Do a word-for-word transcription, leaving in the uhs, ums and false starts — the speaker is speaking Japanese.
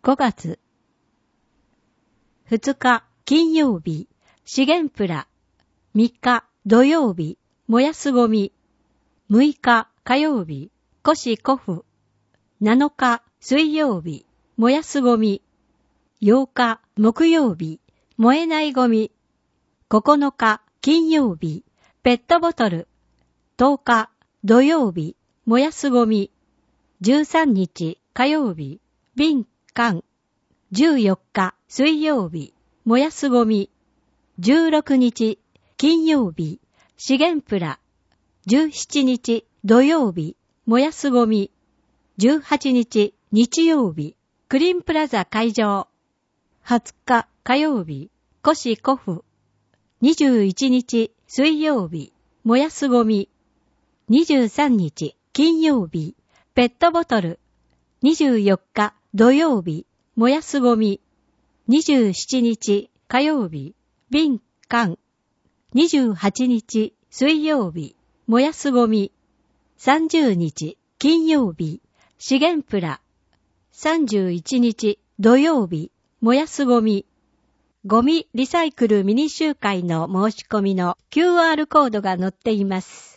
ごがつふつか金曜日、資源プラ。みっか土曜日、燃やすゴミ。むいか火曜日、古紙古布。なのか水曜日、燃やすゴミ。ようか木曜日、燃えないゴミ。ここのか金曜日、ペットボトル。とおか土曜日、燃やすゴミ。じゅうさんにち火曜日、瓶、缶。じゅうよっか水曜日、燃やすゴミ。じゅうろくにち金曜日、資源プラ。じゅうしちにち土曜日、燃やすゴミ。じゅうはちにち日曜日、クリーンプラザ会場。はつか火曜日、古紙古布。にじゅういちにち水曜日、燃やすゴミ。にじゅうさんにち金曜日、ペットボトル。にじゅうよっか土曜日、燃やすゴミ。にじゅうしちにち火曜日、瓶、缶。にじゅうはちにち水曜日、燃やすゴミ。さんじゅうにち金曜日、資源プラ。さんじゅういちにち土曜日、燃やすゴミ。ゴミリサイクルミニ集会の申し込みの キューアール コードが載っています。